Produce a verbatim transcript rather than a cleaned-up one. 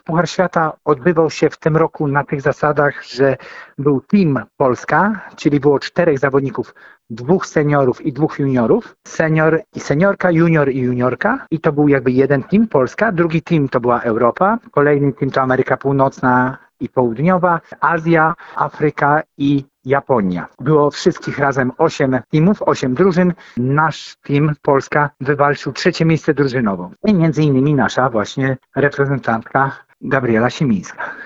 Puchar Świata odbywał się w tym roku na tych zasadach, że był Team Polska, czyli było czterech zawodników, dwóch seniorów i dwóch juniorów. Senior i seniorka, junior i juniorka. I to był jakby jeden team Polska, drugi team to była Europa, kolejny team to Ameryka Północna i Południowa, Azja, Afryka i Japonia. Było wszystkich razem osiem teamów, osiem drużyn. Nasz team, Polska, wywalczył trzecie miejsce drużynowo. I między innymi nasza właśnie reprezentantka Gabriela Siemińska.